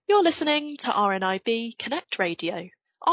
You're listening to RNIB Connect Radio.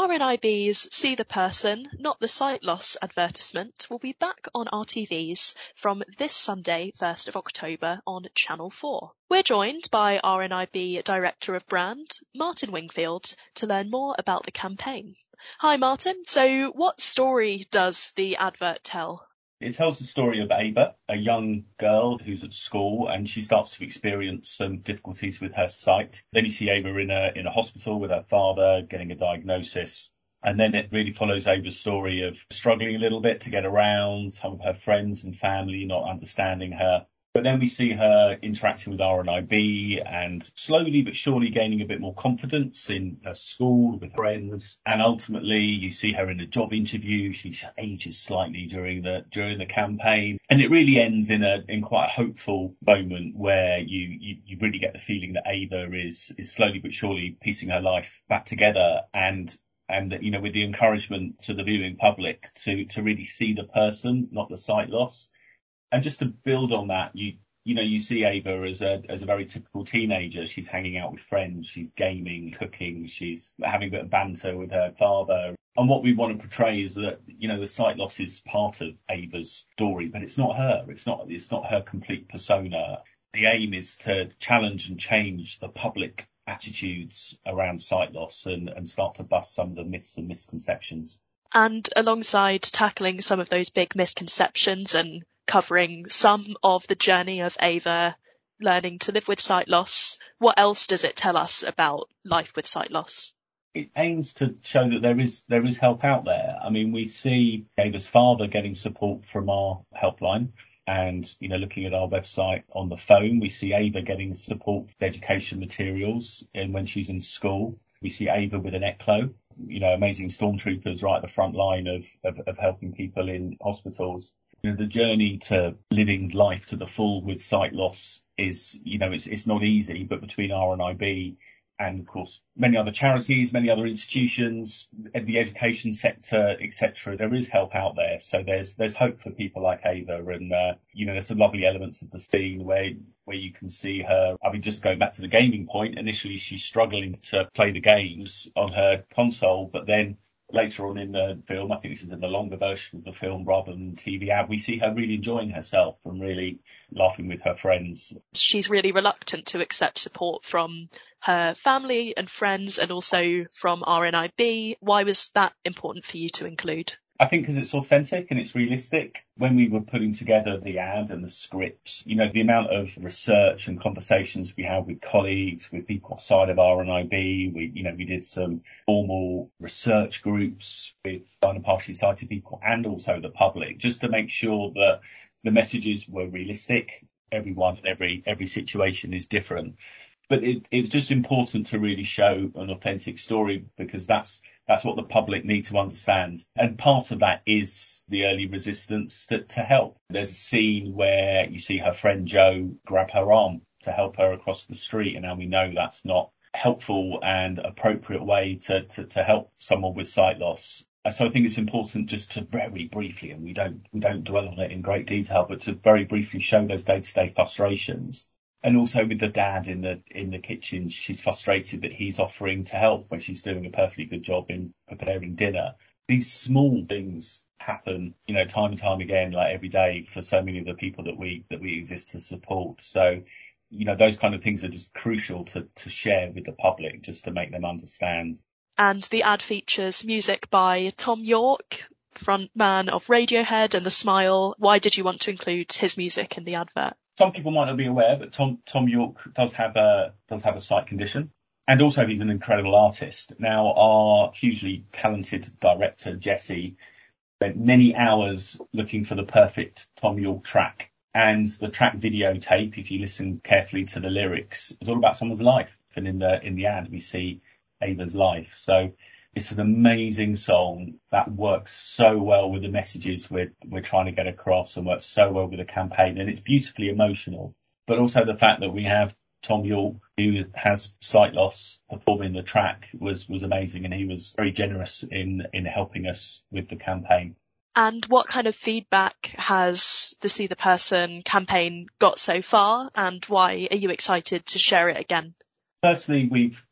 RNIB's See the Person, Not the Sight Loss advertisement will be back on our TVs from this Sunday, 1st of October on Channel 4. We're joined by RNIB Director of Brand, Martin Wingfield, to learn more about the campaign. Hi Martin, so what story does the advert tell? It tells the story of Ava, a young girl who's at school, and she starts to experience some difficulties with her sight. Then you see Ava in a hospital with her father getting a diagnosis. And then it really follows Ava's story of struggling a little bit to get around, some of her friends and family not understanding her. But then we see her interacting with RNIB and slowly but surely gaining a bit more confidence in her school, with friends. And ultimately, you see her in a job interview. She ages slightly during the campaign. And it really ends in quite a hopeful moment where you really get the feeling that Ava is slowly but surely piecing her life back together and that, you know, with the encouragement to the viewing public to really see the person, not the sight loss. And just to build on that, you see Ava as a very typical teenager. She's hanging out with friends, she's gaming, cooking, she's having a bit of banter with her father. And what we want to portray is that, you know, the sight loss is part of Ava's story, but it's not her. It's not her complete persona. The aim is to challenge and change the public attitudes around sight loss and start to bust some of the myths and misconceptions. And alongside tackling some of those big misconceptions and covering some of the journey of Ava learning to live with sight loss, what else does it tell us about life with sight loss? It aims to show that there is help out there. I mean, we see Ava's father getting support from our helpline. And, you know, looking at our website on the phone, we see Ava getting support with education materials and when she's in school. We see Ava with an ECLO, you know, amazing stormtroopers right at the front line of helping people in hospitals. You know, the journey to living life to the full with sight loss is, you know, it's not easy, but between RNIB and, of course, many other charities, many other institutions, the education sector, etc., there is help out there. So there's hope for people like Ava. And, you know, there's some lovely elements of the scene where you can see her. I mean, just going back to the gaming point, initially she's struggling to play the games on her console, but then later on in the film, I think this is in the longer version of the film rather than TV ad, we see her really enjoying herself and really laughing with her friends. She's really reluctant to accept support from her family and friends and also from RNIB. Why was that important for you to include? I think because it's authentic and it's realistic. When we were putting together the ad and the scripts, you know, the amount of research and conversations we had with colleagues, with people outside of RNIB, we did some formal research groups with blind and partially sighted people and also the public, just to make sure that the messages were realistic. Everyone and every situation is different. But it's just important to really show an authentic story because that's what the public need to understand. And part of that is the early resistance to help. There's a scene where you see her friend Jo grab her arm to help her across the street. And now we know that's not helpful and appropriate way to help someone with sight loss. So I think it's important just to very briefly, and we don't dwell on it in great detail, but to very briefly show those day-to-day frustrations. And also with the dad in the kitchen, she's frustrated that he's offering to help when she's doing a perfectly good job in preparing dinner. These small things happen, you know, time and time again, like every day for so many of the people that we exist to support. So, you know, those kind of things are just crucial to share with the public just to make them understand. And the ad features music by Thom Yorke, frontman of Radiohead and The Smile. Why did you want to include his music in the advert? Some people might not be aware, but Thom Yorke does have a sight condition, and also he's an incredible artist. Now, our hugely talented director Jesse spent many hours looking for the perfect Thom Yorke track, and the track videotape, if you listen carefully to the lyrics, is all about someone's life. And in the ad, we see Ava's life. So it's an amazing song that works so well with the messages we're trying to get across and works so well with the campaign. And it's beautifully emotional. But also the fact that we have Thom Yorke, who has sight loss, performing the track was amazing. And he was very generous in helping us with the campaign. And what kind of feedback has the See the Person campaign got so far? And why are you excited to share it again? Firstly, we've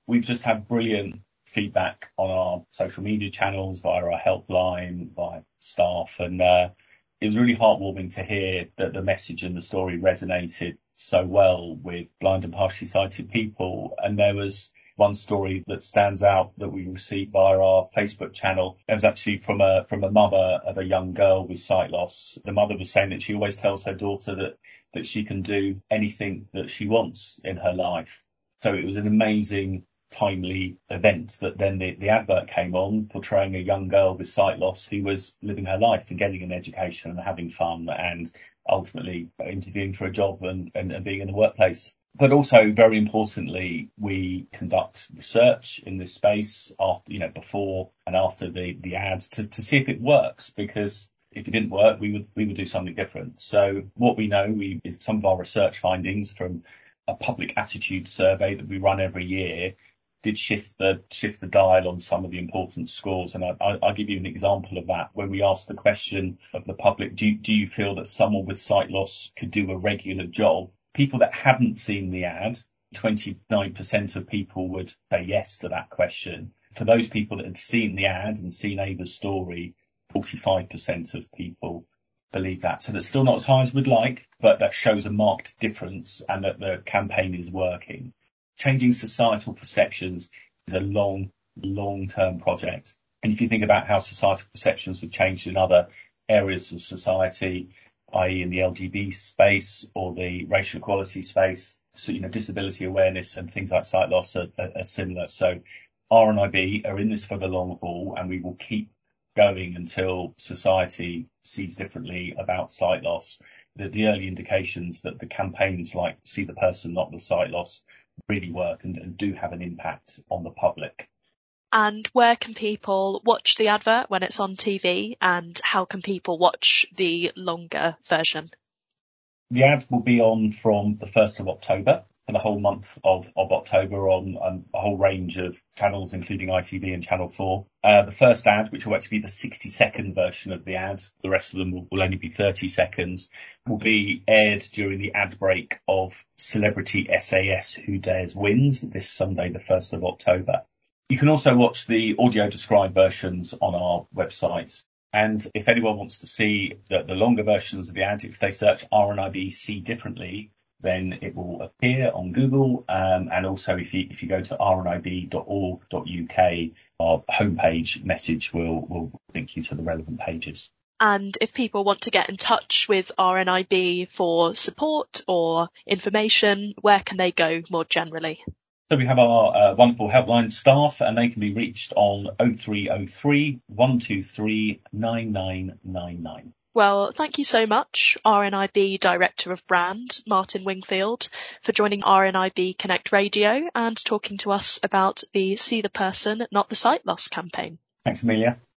we've just had brilliant feedback on our social media channels, via our helpline, via staff, and it was really heartwarming to hear that the message and the story resonated so well with blind and partially sighted people. And there was one story that stands out that we received via our Facebook channel. It was actually from a mother of a young girl with sight loss. The mother was saying that she always tells her daughter that she can do anything that she wants in her life. So it was an amazing, timely event that then the advert came on, portraying a young girl with sight loss who was living her life and getting an education and having fun and ultimately interviewing for a job and being in the workplace. But also, very importantly, we conduct research in this space after, before and after the ads to see if it works, because if it didn't work, we would do something different. So what we know is some of our research findings from a public attitude survey that we run every year did shift the dial on some of the important scores. And I'll give you an example of that. When we asked the question of the public, do you feel that someone with sight loss could do a regular job? People that hadn't seen the ad, 29% of people would say yes to that question. For those people that had seen the ad and seen Ava's story, 45% of people believe that. So that's still not as high as we'd like, but that shows a marked difference and that the campaign is working. Changing societal perceptions is a long-term project. And if you think about how societal perceptions have changed in other areas of society, i.e. in the LGBT space or the racial equality space, so, disability awareness and things like sight loss are similar. So RNIB are in this for the long haul, and we will keep going until society sees differently about sight loss. The early indications that the campaigns like See the Person, Not the Sight Loss really work and do have an impact on the public. And where can people watch the advert when it's on TV, and how can people watch the longer version? The ad will be on from the 1st of October for the whole month of October on a whole range of channels, including ITV and Channel 4. The first ad, which will actually be the 60-second version of the ad, the rest of them will only be 30 seconds, will be aired during the ad break of Celebrity SAS Who Dares Wins this Sunday, the 1st of October. You can also watch the audio described versions on our website. And if anyone wants to see the longer versions of the ad, if they search RNIB See Differently, then it will appear on Google. And also if you go to rnib.org.uk, our homepage message will link you to the relevant pages. And if people want to get in touch with RNIB for support or information, where can they go more generally? So we have our wonderful helpline staff, and they can be reached on 0303 123 9999. Well, thank you so much, RNIB Director of Brand, Martin Wingfield, for joining RNIB Connect Radio and talking to us about the See the Person, Not the Sight Loss campaign. Thanks, Amelia.